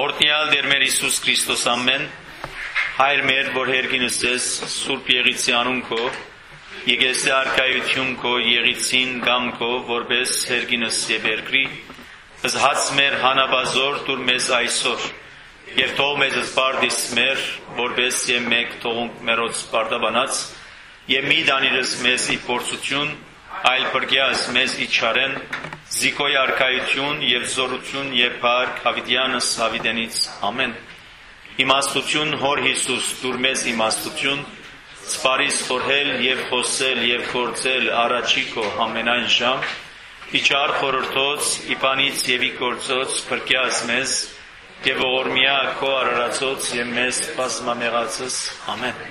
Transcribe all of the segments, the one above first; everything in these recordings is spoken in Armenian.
Օրհնյալ Տեր մեր Հիսուս Քրիստոս ամեն, Հայր մեր, որ հերգինս ես, Սուրբ Եղիցի անուն քո, եկեսի արքայություն քո, Եղիցին գամ քո, որպես հերգինս եւ երկրի, զհաց մեր հանաբազոր դուր մեզ այսօր, եւ թող մեզ զբարդիս մեր, որպես եւ մեկ թողունք մերոց բարդաբանած, եւ մի դանիրս մեզ ի փորձություն, այլ բրգյաս մեզ ի չարեն, Զիկոյ արքայություն եւ զորություն եւ փառք Հավիտյանս Հավիտենից ամեն։ Իմաստություն Հոր Հիսուս դուր մեզ իմաստություն, սպարիս խորհել եւ խոսել եւ գործել առաջի քո ամենայն ժամ, իջար խորհրդոց, իբանից եւ ի գործոց բրգյաս մեզ եւ ողորմյա քո արարածոց եւ մեզ բազմամեղացս ամեն։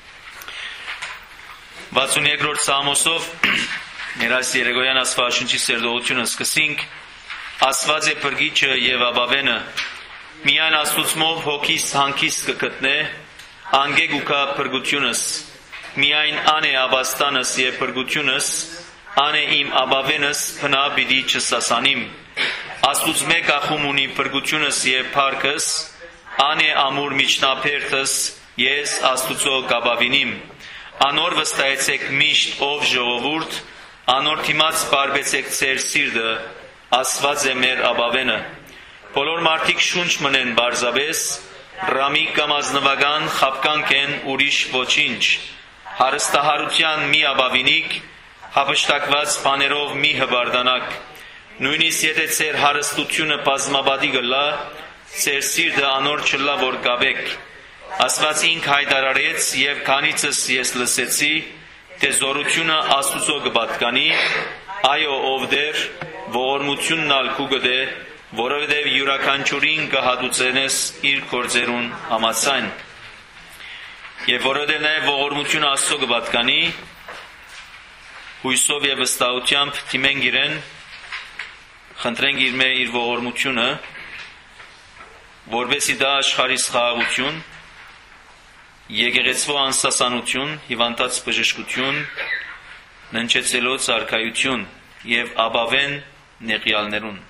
62-րդ Սամոսով Մեր այս երեկոյան Աստվածաշնչի սերտողությունը սկսենք, Աստված է փրկիչը եւ ապավենը, միայն Աստուծմով հոգիս հանգիստ կգտնե, անգեգ ու կա փրկությունս, միայն ան է ապաստանս եւ փրկությունս, ան է իմ ապավենս, փնա պիտի չսասանիմ, Աստուծ մեկ ախում ունի փրկությունս եւ փառքս, ան է ամուր միջնաբերդս, ես Աստուծո կապավինիմ, անոր վստահեցեք միշտ ով ժողովուրդ, Անոր թիմաց բարբեցեք ձեր սիրտը, Աստված է մեր ապավենը։ Բոլոր մարդիկ շունչ մնեն բարձաբես, ռամի կամ ազնվական խապկանք են ուրիշ ոչինչ, հարստահարության մի ապավինիք, հապշտակված բաներով մի հբարդանակ, նույնիսկ եթե ձեր հարստությունը բազմաբադի գլա, ձեր սիրտը անոր չլա որ կաբեք։ Աստված ինք հայտարարեց եւ քանիցս ես լսեցի, թե զորությունը Աստուծո կպատկանի, այո ով դեր, ողորմությունն ալ քու գտե, որովհետև յուրաքանչյուրին կհատուցենես իր գործերուն համաձայն։ Եվ որովհետև նաև ողորմությունը Աստծո կպատկանի, հույսով եւ վստահությամբ դիմենք իրեն, խնդրենք իր ողորմությունը, որովհետև դա աշխարհիս խաղաղություն, եկեղեցվո անսասանություն, հիվանդած բժշկություն, ննչեցելոց արքայություն եւ ապավեն նեղյալներուն։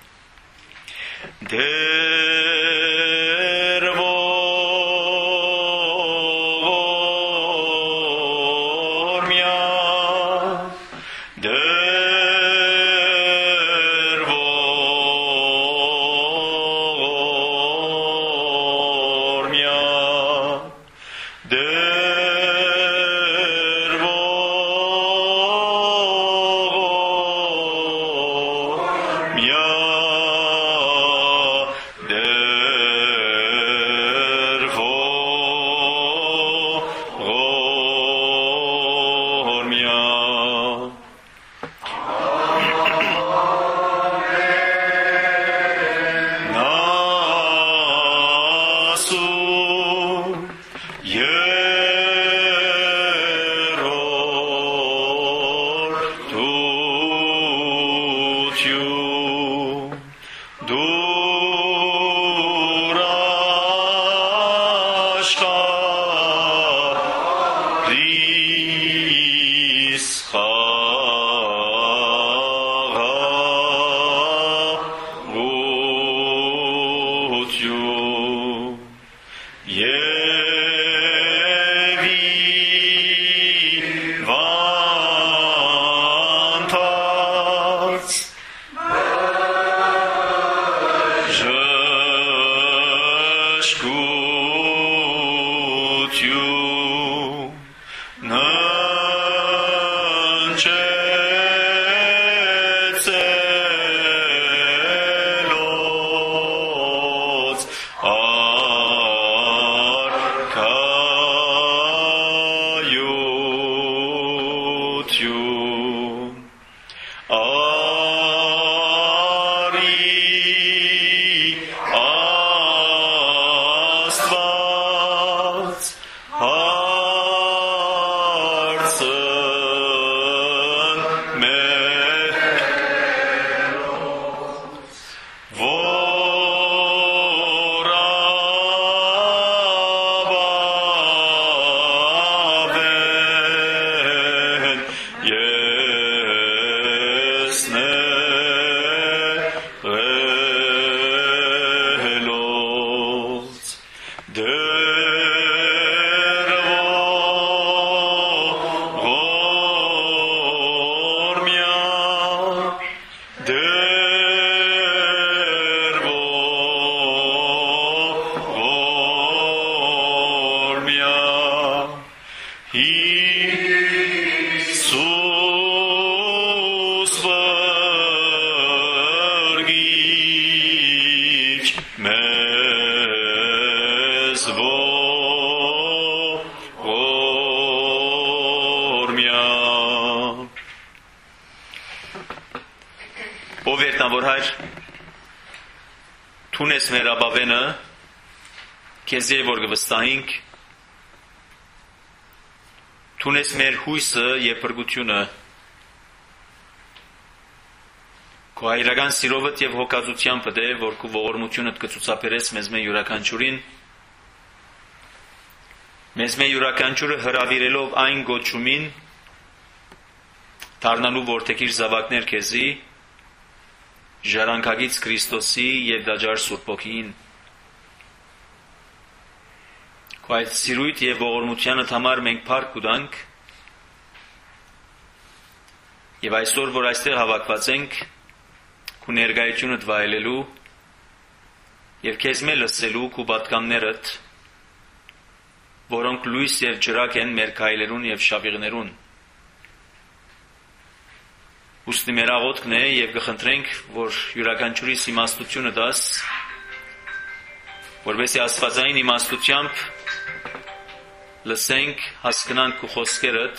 Դեր ողորմյա, դեր ողորմյա, դեր ողորմյա, դեր ողորմյա։ Նասու մեզ ողորմյա։ Ով վերտնավոր հայր, թունես մեր աբավենը, քեզ որ գվստահինք, թունես մեր հույսը և փրկությունը, քո հայրական սիրովդ և հոգածությամբ է, որ քո ողորմությունդ կցուցաբերես մեզ մեր յուրաքանչյուրին, մեզ մեր յուրաքանչյուրը հրավիրելով այն գոչումին, դառնալու որդեքիր զավակներ քեզի, ժառանգագից Քրիստոսի և դաջար Սուրբ Հոգիին։ Քո այդ սիրույթ և ողորմությանդ համար մենք փառք կուտանք և այսօր, որ այստեղ հավաքված ենք, քո ներկայությունդ վայելելու և քեզ մեր լսելու քո պատգամներդ, որոնք լույս և ջրակ են մեր քայլերուն և շավիղներուն։ Ուստի մեր աղոթքն է և կխնդրենք, որ յուրաքանչյուրիս իմաստությունը տաս, որպեսզի աստվածային իմաստությամբ լսենք, հասկանանք քո խոսքերդ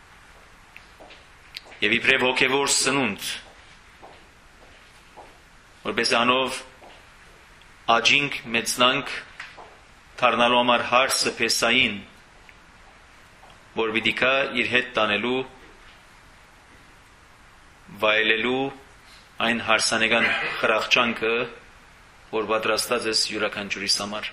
և իբրև հոգևոր սնունդ, որպեսզի անով աճինք, մեծնանք, դառնալու համար հարսը փեսային, որ պիտի կա իր հետ տանելու, վայելելու այն հարսանեկան խրախճանքը, որ պատրաստած ես յուրաքանչյուրիս համար։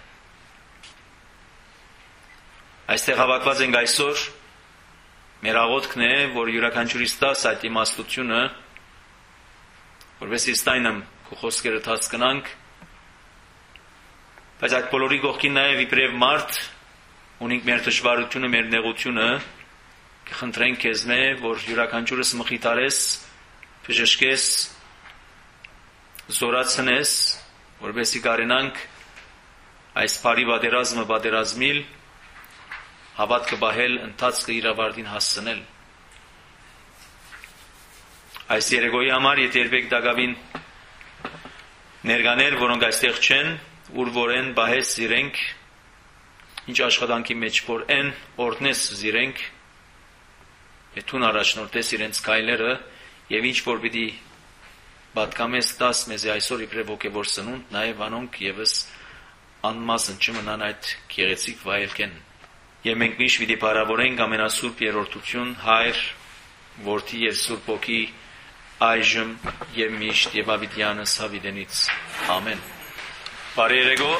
Այստեղ հավաքված ենք այսօր, մեր աղոթքն է, որ յուրաքանչյուրիս տաս այդ իմաստությունը, որպեսզի ստայնեմ քո խոսքերդ հասկանանք, բայց այդ բոլորի կողքին նաև իբրև մարդ ունենք մեր դժվարությունը, մեր նեղությունը, կխնդրենք քեզ մե, որ յուրաքանչյուրս մխիթարես, բժշկես, զորացնես, որպեսզի կարենանք այս բարի պատերազմը պատերազմիլ, հավատքը պահել, ընթացքը իր ավարտին հասցնել։ Այս երեկոյի համար եթե երբեք դակավին ներկաներ, որոնք այստեղ չեն, ուր որ են պահես զիրենք, ինչ աշխատանքի մեջ որ են, օրհնես զիրենք, եթուն առաջնորդես իրենց քայլերը և ինչ որ պիտի պատկամես տաս մեզ այսօր իբրև հոգևոր սնունդ, նաև անոնք ևս անմասն չմնան այդ գեղեցիկ վայելքեն։ Եվ մենք միշտ պիտի փառավորենք ամենասուրբ երրորդություն, Հայր, Որդի և Սուրբ Հոգի, այժմ և միշտ և ավիտյանս հավիտենից։ Ամեն։ Բարի երեկո։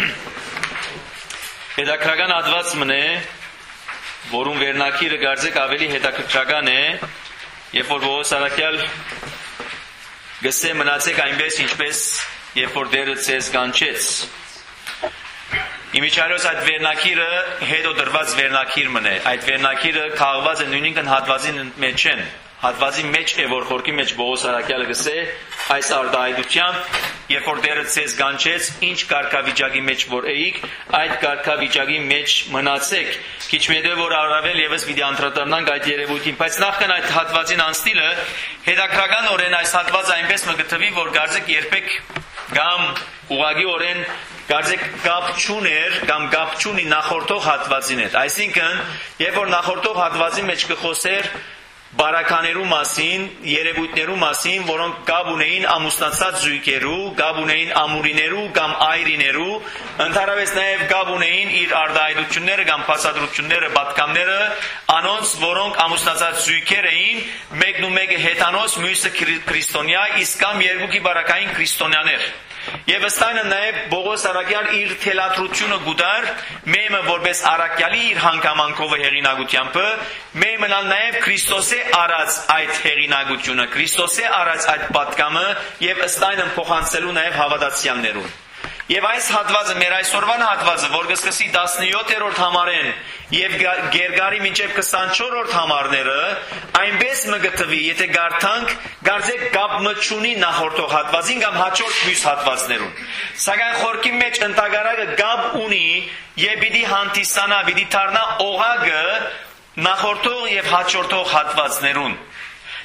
Հետաքրական հատված մնե, որում վերնակիրը կարծեք ավելի հետաքրքրական է, երբ որ Պողոս առաքյալ գսե մնացեք այնպես ինչպես երբ որ Տերը ձեզ կանչեց։ Իմիջիայլոց այդ վերնակիրը հետո դրված վերնակիր մնե, այդ վերնակիրը քաղված է նույնինքն հատվածին մեջ են, հատվածի մեջ է, որ խորքի մեջ Պողոս առաքյալը գսե այս արտահայտությամբ, երբ որ Տերը ձեզ կանչեց, ինչ կարգավիճակի մեջ որ էիք, այդ կարգավիճակի մեջ մնացեք։ Քիչ մետը որ առավել եւս պիտի անդրադառնանք այդ երևույթին, բայց նախքան այդ հատվածին անցնելը հետաքրքրականորեն այս հատվածը այնպես մը գտնվի, որ կարծեք երբեք կամ ուղղակիորեն կարծեք կապ չուներ կամ կապ չունի նախորդող հատվածին հետ։ Այսինքն, երբ որ նախորդող հատվածի մեջ կխոսեր բարականերու մասին, երևույթներու մասին, որոնք կապ ունեին ամուսնացած զույգերու, կապ ունեին ամուրիներու կամ այրիներու, ընդհանրապես նաև կապ ունեին իր արտահայտությունները կամ փաստադրությունները, պատգամները, անոնց, որոնք ամուսնացած զույգեր էին, մեկն ու մեկը հեթանոս, մյուսը քրիստոնյա, իսկ կամ երկուքի բարակային քրիստոնյաներ։ Եվ ըստայնը նաև Պողոս առաքյալ իր թելադրությունը գուտար, մեմը որպես առաքյալի իր հանգամանքով հեղինակությամբ, մեմն նաև Քրիստոսի արած այդ հեղինակությունը, Քրիստոսի արած այդ պատգամը եւ ըստայնը փոխանցելու նաև հավատացյալներուն։ Եվ այս հատվածը, մեր այսօրվան հատվածը, որ կսկսի 17-րդ համարեն եւ Գերգարի մինչեւ 24-րդ համարները, այնպես մը գտնվի, եթե գարտանք, գարձեք կապ մը չունի նախորդող հատվածին կամ հաջորդ մյուս հատվածներուն։ Սակայն խորքի մեջ ընդհանրակը կապ ունի եւ պիտի հանդիսանա, պիտի դառնա օղակը նախորդող եւ հաջորդող հատվածներուն։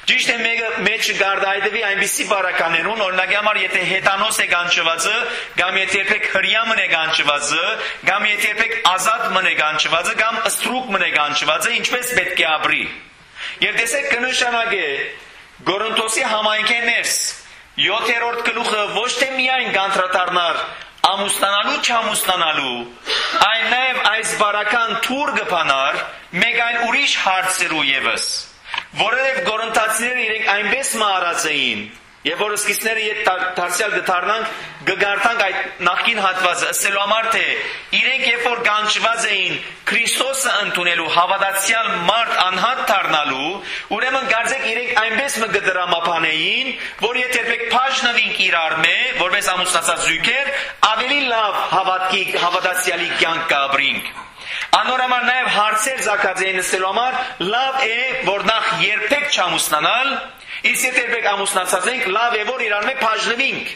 Ճիշտ է մեջ գարդայդվի այնպիսի բարականերուն, օրինակ համար եթե հետանոս է գանչվածը, կամ եթե երբեք հրյա մն է գանչվածը, կամ եթե երբեք ազատ մն է գանչվածը, կամ ստրուկ մն է գանչվածը, ինչպես պետք է ապրի։ Եվ տեսեք կնշանակե Գորընթոսի համայնքերներս 7-րդ գլուխը ոչ թե միայն գանտրատարնար ամուսնանալու չամուսնանալու, այն նաև այս բարական թուր գփանար մեկ այն ուրիշ հարցերու եւս, որովհետև գորընթացիները իրենք այնպես մահարած էին, եւ որ սկիզբները իդ դարձյալ գտարնանք գգարտանք այդ նախքին հատվածը ասելու համար թե իրենք երբ որ գանչված էին Քրիստոսը ընդունելու հավատացյալ մարդ անհատ դառնալու, ուրեմն գարձեք իրենք այնպես մը գդրամապանեին, որ եթե երբեք բաժնվինք իրար մե, որպես ամուսնացած զույգեր, ավելի լավ հավատացյալի կյանք կապրինք։ Անորամար նաև հարցեր զակած էին ասելու համար լավ է որ նախ երբեք չամուսնանալ, իսկ եթե երբեք ամուսնացած ենք, լավ է որ իրար մեջ բաժնվինք։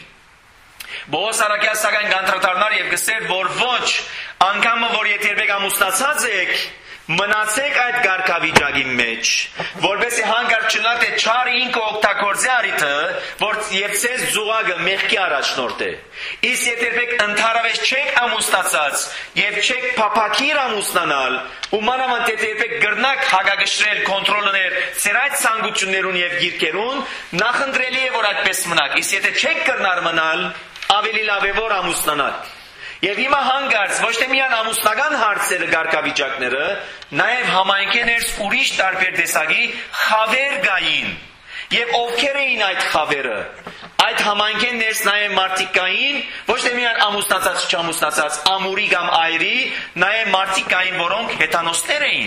Բողոս Արաքյալ սակայն գանտրատարնար եւ գսեր որ ոչ անգամը որ եթե երբեք ամուսնացած եք, մնացեք այդ գարկավիճակի մեջ, որովհետեւ հանգարտ չնա թե չարը ինքը օգտագործի արիթը, որ երբեք զուգակը մեղքի առաջնորդ է։ Իսկ եթե երբեք ընդհանրապես չեք ամուսնացած եւ չեք փափակիր ամուսնանալ, ու մանավանդ եթե երբեք գրնակ հագագշրել կոնտրոլներ ծեր այդ ցանկություններուն եւ գիրքերուն, նախընտրելի է որ այդպես մնաք։ Իսկ եթե չեք կրնար մնալ, ավելի լավ է որ ամուսնանաք։ Եվ հիմա հանգարց ոչ թե միայն ամուսնական հարցերը գարկավիճակները, նաև համայնքերս ուրիշ տարբեր տեսակի խավեր գային։ Եվ ովքեր էին այդ խավերը։ Այդ համայնքերս նաև մարդիկ կային, ոչ թե միայն ամուսնացած չամուսնացած, ամուրի կամ այրի, նաև մարդիկ կային, որոնք հետանոստներ էին։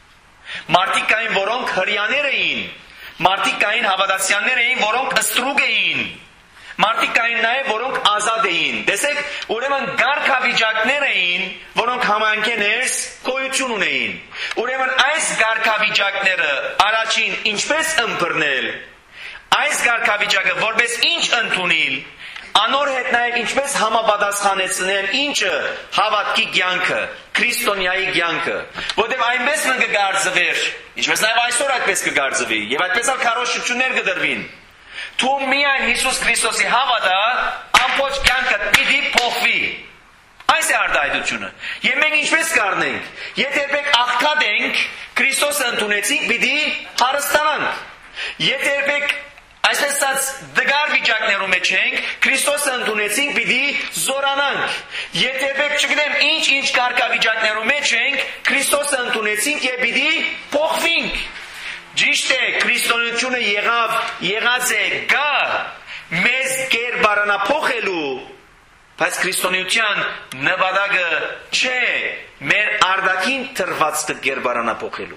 Մարդիկ կային, որոնք հրյաներ էին։ Մարդիկ կային հավատացյալներ էին, որոնք ստրուկ էին։ Մարդիկ կային նաև, որոնք ազատ էին։ Տեսեք, ուրեմն գարկավիճակներ էին, որոնք համայնքերս գոյություն ունեին։ Ուրեմն այս գարկավիճակները առաջին ինչպես ըմբռնել, այս գարկավիճակը որպես ինչ ընդունել, անոր հետ նաև ինչպես համապատասխանեցնել ինչը հավատքի կյանքը, քրիստոնյայի կյանքը, որտեղ այնպես մը կգարձվեր, ինչպես նաև այսօր այդպես կգարձվի, եւ այդպես էլ քարոշություններ կդրվին։ Თუ միայն Հիսուս Քրիստոսի հավատա, ամբողջ կյանքը պիտի փոխվի։ Այս է արտահայտությունը։ Եվ մենք ինչպես կառնենք, եթե երբեք աղքատ ենք, Քրիստոսը ընդունեցինք, պիտի հարստանանք։ Եթե երբեք այսպես ասած դգար վիճակներում մեջ ենք, Քրիստոսը ընդունեցինք, պիտի զորանանք։ Եթե երբեք չգիտեմ ինչ կարգավիճակներում մեջ ենք, Քրիստոսը ընդունեցինք եւ պիտի փոխվենք։ Ճիշտ է, քրիստոնեությունը եղած է գա մեզ կերպարանափոխելու, բայց քրիստոնեության նպատակը չէ մեր արտաքին տրվածքը կերպարանափոխելու։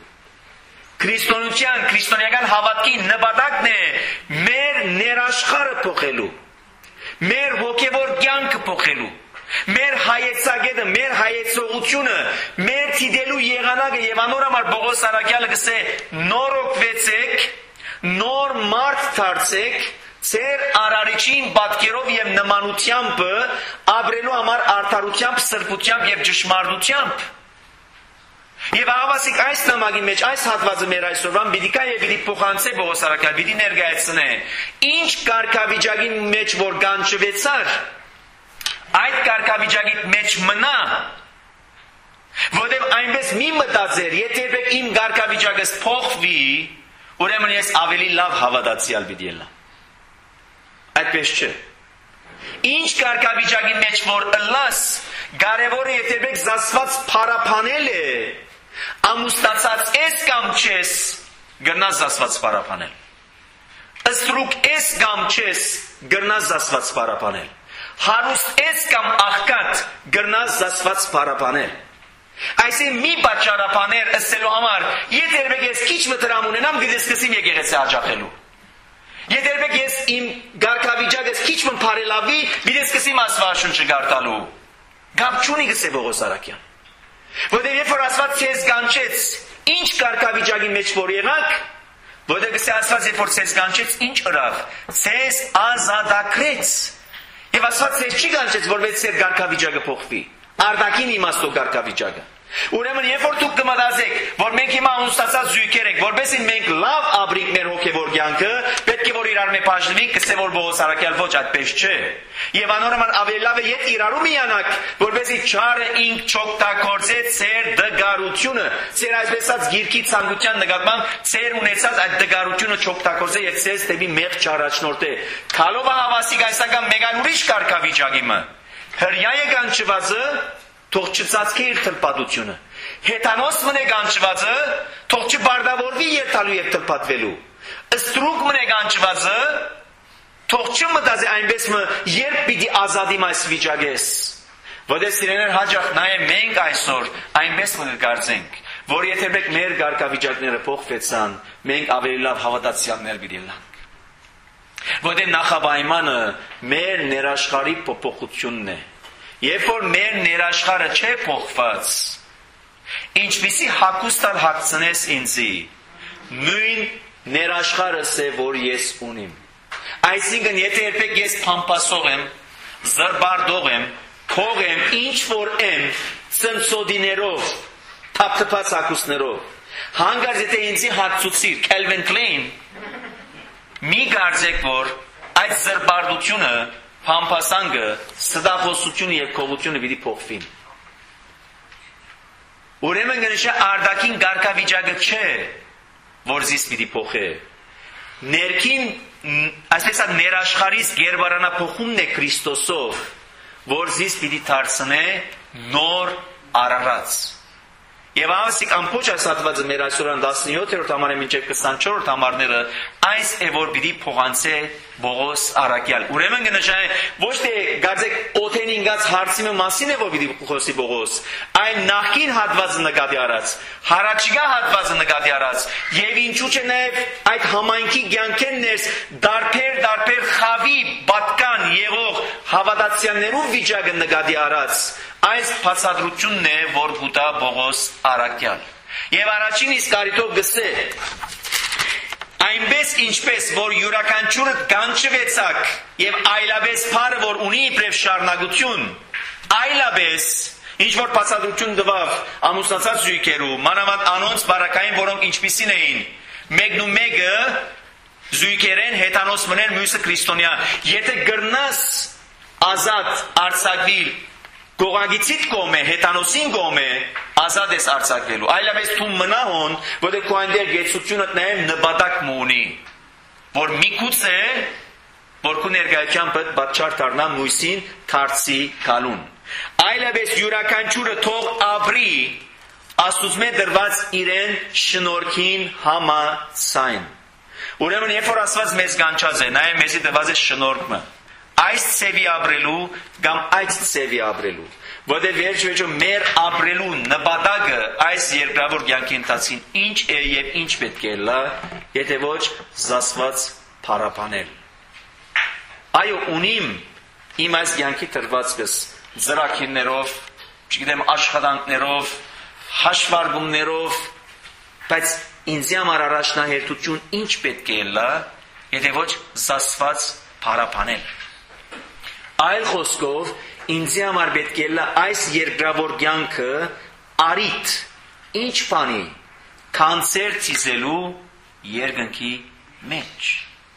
Քրիստոնեական հավատքի նպատակն է մեր ներաշխարհը փոխելու, մեր հոգևոր կյանքը փոխելու, մեր հայեցակետը, մեր հայեցողությունը, մեր դիտելու եղանակը եւ անորամար Բողոս Արաքյալը գսե նորոգվեցեք, նոր մարդ դարձեք, ձեր արարիչին պատկերով եւ նմանությամբ ապրելու համար արդարությամբ, սրբությամբ եւ ճշմարտությամբ։ Եվ աղավասիկ այս նամակի մեջ այս հատվածը մեր այսօրվան պիտի կա եւ պիտի փոխանցե Բողոս Արաքյալ, պիտի ներկայացնե ինչ կարգավիճակի մեջ որ գանչվեցար, այդ կարգավիճակի մեջ մնա, որտեղ այնպես մի մտածեր, եթե երբեք իմ կարգավիճակս փոխվի, ուրեմն ես ավելի լավ հավատացյալ պիտի ելնամ։ Այդպես չէ։ Ինչ կարգավիճակի մեջ որ ըլլաս, կարևորը եթե երբեք զասված փարապանել է, ամուսնացած ես կամ չես, գրնաս զասված փարապանել։ Ստրուկ ես կամ չես, գրնաս զասված փարապանել։ Հարուստ ես կամ աղքատ, գրնաս զասված փարապանել։ Այսինքն մի պատճառաբաներ ըսելու համար, եթե երբեք ես քիչ մտրամ ունենամ, գտեսկսիմ եկեղեցի աջակելու։ Եթե երբեք ես իմ գարկավիճակս քիչ մն բարելավի, գտեսկսիմ Աստվածաշունչը գարտալու։ Գապ չունի գսե Բողոս Արաքյան։ Որտեղ երբ որ Աստված քեզ կանչեց, ինչ գարկավիճակի մեջ որ եղաք, որտեղ գսե Աստված երբ որ քեզ կանչեց, ինչ ըրավ, քեզ ազատագրեց։ Եվ Աստված քեզ չի կանչեց, որպես ձեր գարկավիճակը փոխվի։ Արտաքին իմաստով գարկավիճակը։ Ուրեմն երբ որ դուք կմտածեք, որ մենք հիմա ունստացած զույգեր ենք, որովհետեւ մենք լավ ապրենք մեր հոգևոր կյանքը, պետք է որ իրար մեջ բաժնվենք, կսե որ Պողոս Արաքյալ ոչ այդպես չէ։ Եվ անորոման ավելի լավ է երբ իրարու միանաք, որովհետեւ չարը ինք չօգտագործե ծեր դգարությունը, ծեր այսպես գիրքի ցանկության նկատմամբ ծեր ունեցած այդ դգարությունը չօգտագործե եւ ծեր դեպի մեղ չառաջնորդե։ Քալով հավասիկ այսական մեկ այլ ուրիշ կարգավիճակի մը։ Հրյա է կանչվածը թող չծածկի իր թլպատությունը։ Հետանոց մնե կանչվածը թող չբարդավորվի երթալու եւ թլպատվելու։ Ստրուկ մնե կանչվածը թող չմտածի այնպես մը երբ պիտի ազատիմ այս վիճակես։ Որտեղ սիրեներ հաջող նայե մենք այսօր այնպես մը կգործենք, որ եթե մեր կարգավիճակները փոխվեցան, մենք ավելի լավ հավատացյալներ պիտի լինենք։ Որտեղ նախապայմանը մեր ներաշխարհի փոփոխությունն է։ Երբ որ մեր ներաշխարհը չէ փոխված, ինչպիսի հակոստալ հացնես ինձի, նույն ներաշխարհս է, որ ես ունիմ։ Այսինքն, եթե երբեք ես փամփասող եմ, զրբարդող եմ, փող եմ, ինչ որ եմ, ծնծոդիներով, թափթփած հակոստներով, հանգարց եթե ինձի հացուցիր, Calvin Klein, մի կարծեք, որ այդ զրբարդությունը փամփասանգը, ստախոսությունը եւ քողությունը պիտի փոխվին։ Ուրեմն գնշա արդակին գարկավիճակը չէ, որ զիս պիտի փոխե։ Ներքին, այսպես ներաշխարհից գերբարանափոխումն է Քրիստոսով, որ զիս պիտի դարձնե նոր արարած։ Եվ ամսիկ ամբողջ այս հատվածը մեր այսօրան 17-րդ համարը մինչև 24-րդ համարները այս է որ պիտի փոխանցե Պողոս Արաքյալ։ Ուրեմն կնշանակե ոչ թե գարձեք օթենին գած հարցի մասին է որ պիտի խոսի Պողոս, այլ նախքին հատվածը նկատի առած, հարաճիգա հատվածը նկատի առած, եւ ինչու՞ չէ նաեւ այդ համայնքի կյանքերներս դարբեր խավի պատկան եղող հավատացյալներու վիճակը նկատի առած։ Այս բացատրությունն է, որ գուտա Պողոս Արաքյալ։ Եվ առաջին իսկ առիթով գսե, այնպես ինչպես, որ յուրաքանչյուրը կանչվեցաք և այլապես փառը, որ ունի իբրև շարունակություն, այլապես, ինչ որ բացատրություն տվավ ամուսնացած զույգերու, մանավանդ անոնց բարակային, որոնք ինչպիսին էին, մեկն ու մեկը զույգերեն հետանոց մներ մյուսը քրիստոնյա, եթե գրնաս ազատ արձակվիլ Գողագիցիտ կողմե, հետանոսին կողմե, ազատ ես արձակվելու։ Այլապես թում մնա հոն, որ քո այնտեղ գեցությունդ նաև նպատակ մունի, որ միգուց է, որ քո ներկայությամբ պատճառ դառնա մույսին դարձի գալուն։ Այլապես յուրաքանչյուրը թող ապրի Աստծո դրված իրեն շնորհքին համաձայն։ Ուրեմն երբ որ Աստված մեզ կանչած է, նաև մեզի տված է շնորհքը։ Այս ծևի ապրելու կամ այդ ծևի ապրելու, որտեղ վերջում մեր ապրելու նպատակը այս երկրավոր կյանքի ընթացքին ինչ է եւ ինչ պետք է լա, եթե ոչ զասված փառապանել։ Այո, ունիմ իմ այս կյանքի տրվածքս ծրագիրներով, չգիտեմ աշխատանքներով, հաշվարկումներով, բայց ինձ համար առաջնահերթություն ինչ պետք է լա, եթե ոչ զասված փառապանել։ Այլ խոսքով, ինձ համար պետք է լա այս երկրավոր կյանքը արիթ, ինչ բանի, կանցեր ծիզելու երկնքի մեջ։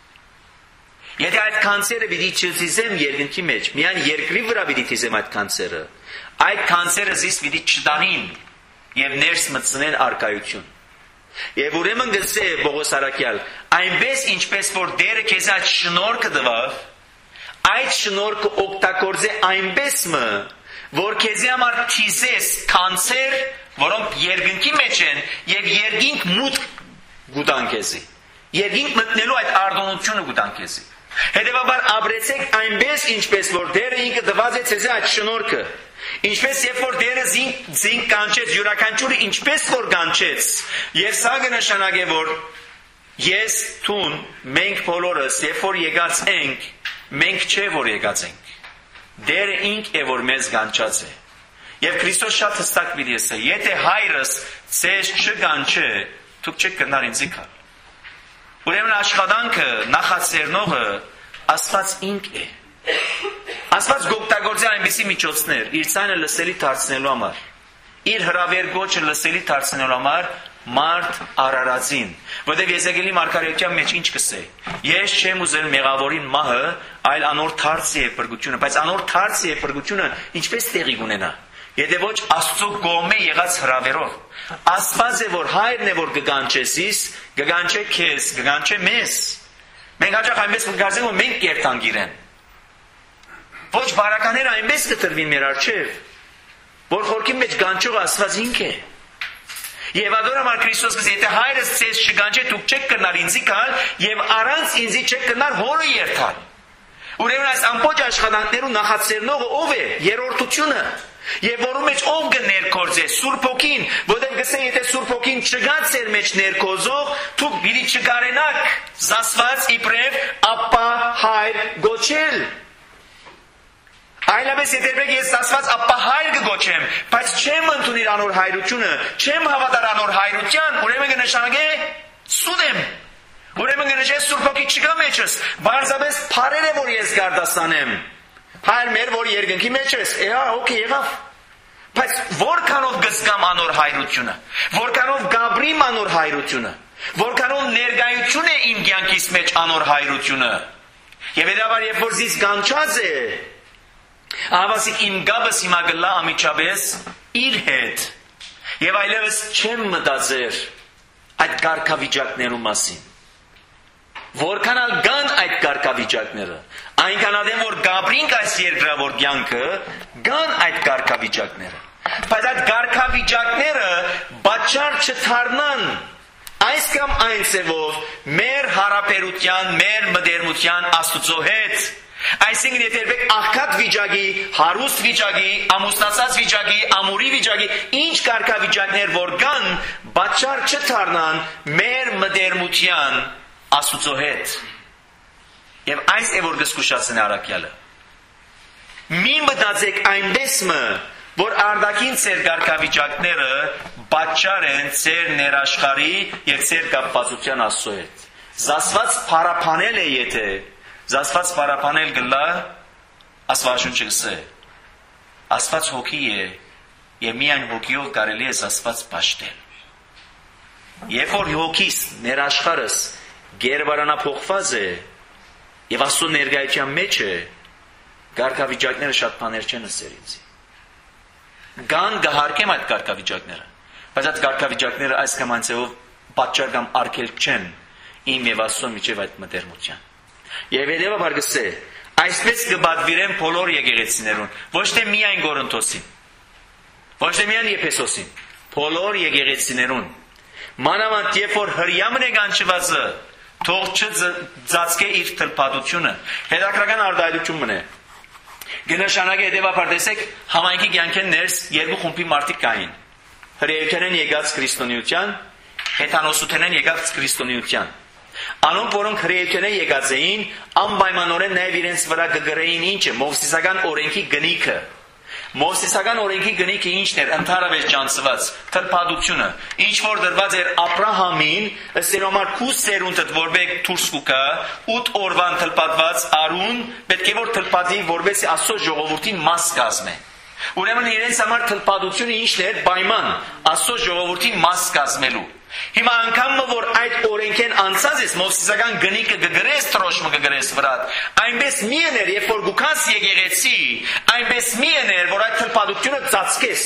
Եթե այդ կանցերը պիտի չծիզեմ երկնքի մեջ, միայն երկրի վրա պիտի ծիզեմ այդ կանցերը, այդ կանցերը զիս պիտի չտանին և ներս մտցնեն արկայություն։ Եվ ուրեմն գսե Պողոս Արաքյալ, այնպես ինչպես որ դերը քեզ այդ շնորհքը տվավ, այդ շնորհքը օգտագործե այնպես մը, որ քեզի համար թիզես կանցեր, որոնք երկնքի մեջ են եւ երկինք մուտք գուտան քեզի։ Երկինք մտնելու այդ արտոնությունը գուտան քեզի։ Հետևաբար ապրեցեք այնպես ինչպես որ դերը ինքը տված է ցեզի այդ շնորհքը։ Ինչպես երբ որ դերը զինք կանչեց յուրաքանչյուրը ինչպես որ կանչեց, եւ սա կնշանակե որ ես տուն մենք բոլորս երբ որ եկած ենք, մենք չէ որ եկած ենք։ Դերը ինք է որ մեզ կանչած է։ Եվ Քրիստոս շատ հստակ պիտի ասե, եթե հայրս ցեզ չկանչե, դուք չեք գնար ինձ գալ։ Ուրեմն աշխատանքը նախաձեռնողը Աստված ինք է։ Աստված գոհտագործի այնպիսի միջոցներ իր ցանը լսելի դարձնելու համար։ իր հրավեր գոչը լսելի դարձնելու համար մարդ արարածին, որտեղ Եզեկիելի մարգարեության մեջ ինչ կսե։ Ես չեմ ուզել մեղավորին մահը, այլ անոր թարցի է փրկությունը, բայց անոր թարցի է փրկությունը ինչպես տեղի կունենա։ Եթե ոչ Աստծո կողմէ եղած հրավերով։ Աստված է որ հայրն է որ կգանչեսիս, կգանչե քեզ, կգանչե մեզ։ Մենք հաճախ այնպես կգարձենք որ մենք կերտանք իրեն։ Ոչ բարակաները այնպես կտրվին մեր առջև, որ խորքի մեջ գանչողը Աստված ինք է։ Եվ ադորամար Քրիստոս կսի, եթե հայրս ձեզ չգանչե, դուք չեք կնար ինձի գալ, եւ առանց ինձի չեք կնար հորը երթալ։ Ուրեմն այս ամբողջ աշխատանքներու նախացերնողը ով է? Երրորդությունը։ Եվ որու մեջ ով կներկործե? Սուրբ Հոգին, որտեղ գսե եթե Սուրբ Հոգին չգա ձեր մեջ ներկոզող, դուք պիտի չկարենաք զասված իբրև ապա հայր գոչել։ Այլապես եթե ես ասված ապա հայր կգոչեմ, բայց չեմ ընդունիր անոր հայրությունը, չեմ հավատար անոր հայրության, ուրեմն կնշանակե սուտ եմ։ Ուրեմն կնշանակե Սուրբ Հոգի չկա մեջս, բարձրապես փարեր է որ ես գարդասանեմ։ Հայր մեր որ երկնքի մեջ ես, օքեյ եղավ։ Բայց որքանով գսկամ անոր հայրությունը, որքանով գաբրիմ անոր հայրությունը, որքանով ներկայություն է իմ կյանքիս մեջ անոր հայրությունը։ Եվ հետաբար երբ որ զիս գանչած է, Ավասիկ իմ գաբս հիմա գլա ամիջապես իր հետ եւ այլևս չեմ մտածեր այդ կարգավիճակներու մասին որքանալ կան այդ կարգավիճակները այնքան ադեմ որ գաբրինք այս երկրավոր կյանքը կան այդ կարգավիճակները բայց այդ կարգավիճակները բաճար չդառնան այս կամ այն ծևով մեր հարաբերության մեր մտերմության Աստծո հետ Այսինքն եթե եք աղքատ վիճակի, հարուստ վիճակի, ամուսնացած վիճակի, ամուրի վիճակի, ինչ կարգավիճակներ որ կան, բաճար չդառնան մեր մտերմության Աստծո հետ։ Եվ այս է որ կզգուշացնի առաքյալը։ Մի մտածեք այնպես որ արդակին ծեր կարգավիճակները բաճար են ծեր ներաշխարի եւ ծեր կապվածության Աստծո հետ։ Զասված փարապանել է եթե Զասված պարապանել գլա, Աստվածաշունչը գսե, Աստված հոգի է, և միայն հոգիով կարելի է զասված պաշտել։ Երբ որ հոգիս ներաշխարս գերվարանափոխված է, և Աստծո ներկայության մեջ է, կարգավիճակները շատ բաներ չեն ասեր ինձի։ Կան կհարկեմ այդ կարգավիճակները, բայց այդ կարգավիճակները այս կամ այն ձևով պատճառ կամ արգելք չեն իմ և Աստծո միջև այդ մտերմության։ Եվ հետևաբար գսե, այսպես կբադվիրեն բոլոր եկեղեցիներուն, ոչ թե միայն Կորինթոսին, ոչ թե միայն Եփեսոսին, բոլոր եկեղեցիներուն։ Մանավանդ երբ որ հրյամն է կանչվածը, թող չծածկե իր թլփատությունը, հետաքրական արտահայտություն մնե։ Կնշանակե հետևաբար տեսեք, համայնքի կյանքեն ներս երկու խումբի մարդիկ կային։ Հրեայության են եկած քրիստոնեության, հեթանոսության են եկած քրիստոնեության։ Անոնք որոնք հրեայության եկած էին, անպայմանորեն նաև իրենց վրա կգրեին ինչը, Մովսեսական օրենքի գնիքը։ Մովսեսական օրենքի գնիքը ինչն էր, ընդհանրապես ճանցված, թլփատությունը, ինչ որ դրված էր Աբրահամին, ըստ համար քու սերունդդ որբեք դուրս կուկա, 8 օրվան թլփատված արուն, պետք է որ թլփատի որբեսի Աստծո ժողովրդին մաս կազմե։ Ուրեմն իրենց համար թլփատությունը ինչն էր, պայման, Աստծո ժողովրդին մաս կազմելու։ Հիմա անգամ որ այդ օրենքեն անցած ես Մովսեսական գնիկը կգրես տրոշմը կգրես վրատ այնպես մի էր երբ որ գուքաս եկեղեցի այնպես մի էր որ այդ թլփատությունը ծածկես